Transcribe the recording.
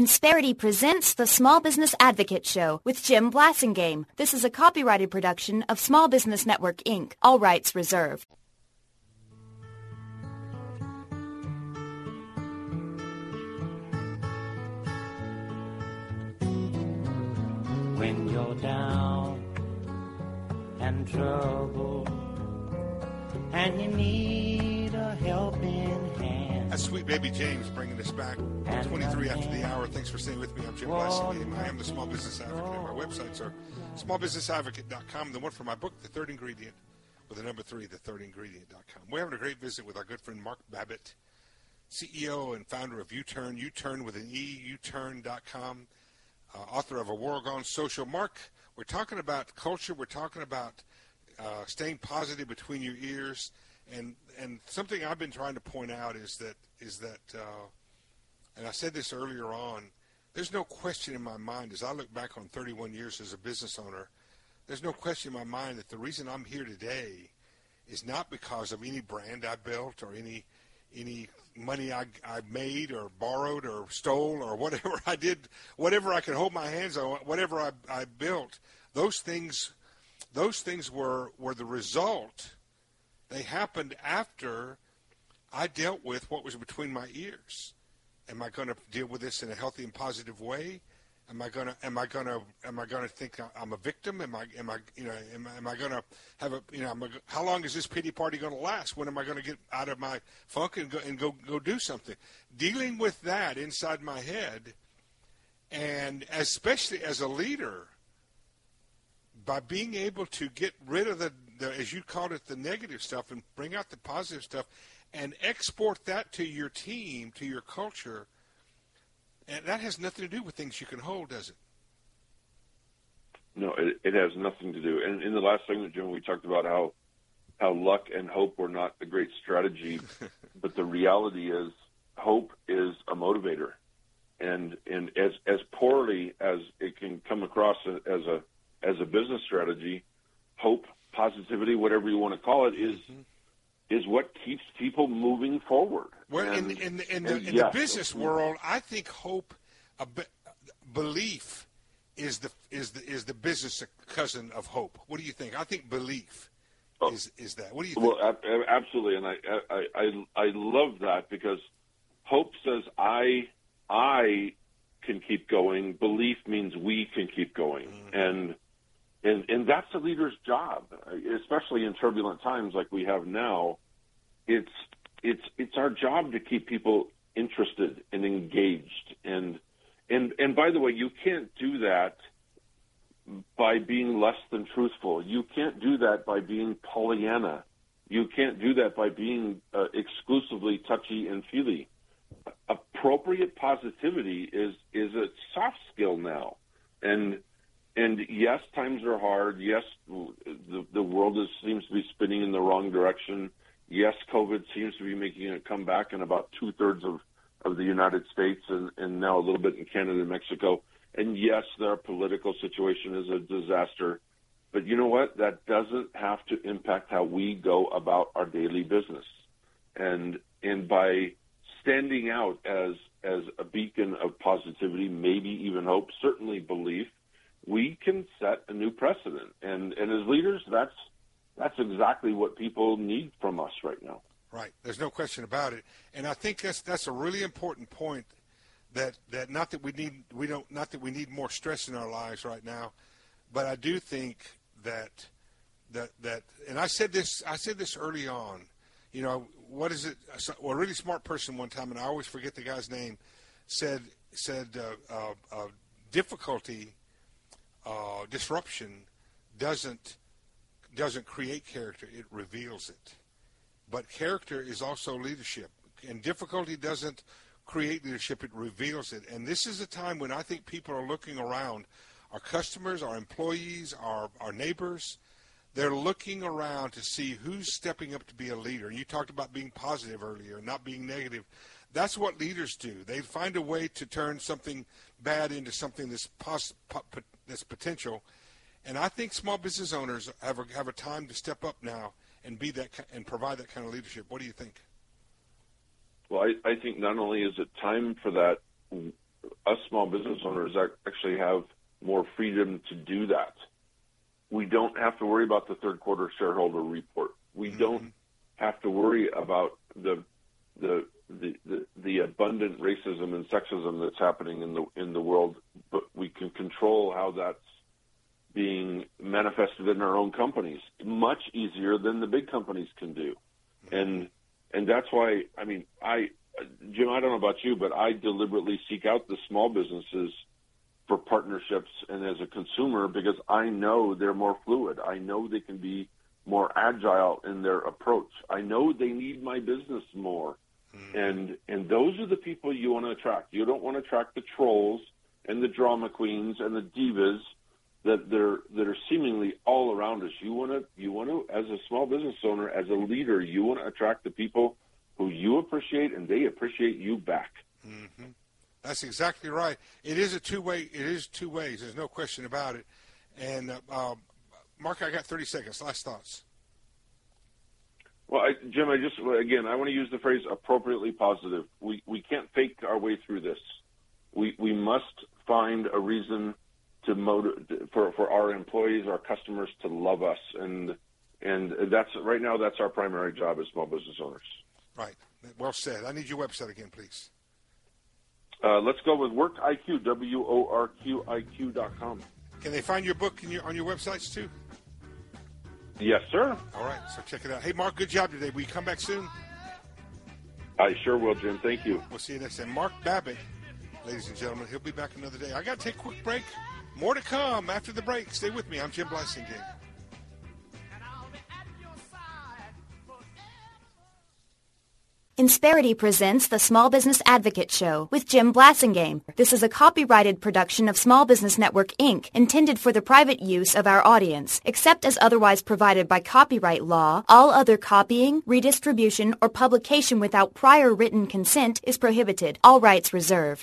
Insperity presents the Small Business Advocate Show with Jim Blasingame. This is a copyrighted production of Small Business Network, Inc. All rights reserved. When you're down and troubled and you need a helping hand. That's Sweet Baby James bringing us back 23 after the hour. Thanks for staying with me. I'm Jim Blasingame. I am the Small Business Advocate. My websites are smallbusinessadvocate.com. The one for my book, The Third Ingredient, with the number 3, thethirdingredient.com. We're having a great visit with our good friend Mark Babbitt, CEO and founder of U-Turn, U-Turn with an E, uturn.com, author of A War Gone Social. Mark, we're talking about culture. We're talking about staying positive between your ears. And something I've been trying to point out is that and I said this earlier on, there's no question in my mind as I look back on 31 years as a business owner, there's no question in my mind that the reason I'm here today is not because of any brand I built or any money I made or borrowed or stole or whatever I did, whatever I could hold my hands on, whatever I built. Those things were the result. They happened after I dealt with what was between my ears. Am I going to deal with this in a healthy and positive way? Am I going to think I'm a victim? Am I going to have how long is this pity party going to last? When am I going to get out of my funk and go do something? Dealing with that inside my head, and especially as a leader, by being able to get rid of the as you called it, the negative stuff, and bring out the positive stuff, and export that to your team, to your culture, and that has nothing to do with things you can hold, does it? No, it has nothing to do. And in the last segment, Jim, we talked about how luck and hope were not a great strategy, but the reality is hope is a motivator. And as poorly as it can come across as a business strategy, hope, positivity, whatever you want to call it, is what keeps people moving forward. Well, in the business world, I think hope, belief, is the business cousin of hope. What do you think? I think belief is that. What do you think? Well, absolutely, and I love that, because hope says I can keep going. Belief means we can keep going, and that's a leader's job, especially in turbulent times like we have now. It's our job to keep people interested and engaged. And by the way, you can't do that by being less than truthful. You can't do that by being Pollyanna. You can't do that by being exclusively touchy and feely. Appropriate positivity is a soft skill now. And yes, times are hard. Yes, the world seems to be spinning in the wrong direction. Yes, COVID seems to be making a comeback in about 2/3 of the United States and now a little bit in Canada and Mexico. And yes, their political situation is a disaster. But you know what? That doesn't have to impact how we go about our daily business. And by standing out as a beacon of positivity, maybe even hope, certainly belief, we can set a new precedent. And as leaders, that's exactly what people need from us right now. Right. There's no question about it. And I think that's a really important point, that not that we need more stress in our lives right now, but I do think that and I said this early on, what is it? A really smart person one time, and I always forget the guy's name, said difficulty, disruption doesn't create character, it reveals it. But character is also leadership, and difficulty doesn't create leadership, it reveals it. And this is a time when I think people are looking around, our customers, our employees, our neighbors, they're looking around to see who's stepping up to be a leader. And you talked about being positive earlier, not being negative. That's what leaders do. They find a way to turn something bad into something that's potential. And I think small business owners have a time to step up now and be that and provide that kind of leadership. What do you think? Well, I think not only is it time for that, us small business owners actually have more freedom to do that. We don't have to worry about the third quarter shareholder report. We don't have to worry about the abundant racism and sexism that's happening in the world, but we can control how that's being manifested in our own companies much easier than the big companies can do. And that's why, I mean, Jim, I don't know about you, but I deliberately seek out the small businesses for partnerships and as a consumer because I know they're more fluid. I know they can be more agile in their approach. I know they need my business more. And those are the people you want to attract. You don't want to attract the trolls and the drama queens and the divas that are seemingly all around us. You want to, as a small business owner, as a leader, you want to attract the people who you appreciate and they appreciate you back. Mm-hmm. That's exactly right. It is two-way. It is two ways. There's no question about it. And Mark, I got 30 seconds. Last thoughts. Well, Jim, I want to use the phrase appropriately positive. We can't fake our way through this. We must find a reason to for our employees, our customers to love us, and that's right now that's our primary job as small business owners. Right. Well said. I need your website again, please. Let's go with WorkIQ, WORQIQ.com. Can they find your book on your websites too? Yes, sir. All right, so check it out. Hey, Mark, good job today. Will you come back soon? I sure will, Jim. Thank you. We'll see you next time. Mark Babbitt, ladies and gentlemen, he'll be back another day. I got to take a quick break. More to come after the break. Stay with me. I'm Jim Blasingame. Insperity presents the Small Business Advocate Show with Jim Blasingame. This is a copyrighted production of Small Business Network, Inc., intended for the private use of our audience. Except as otherwise provided by copyright law, all other copying, redistribution, or publication without prior written consent is prohibited. All rights reserved.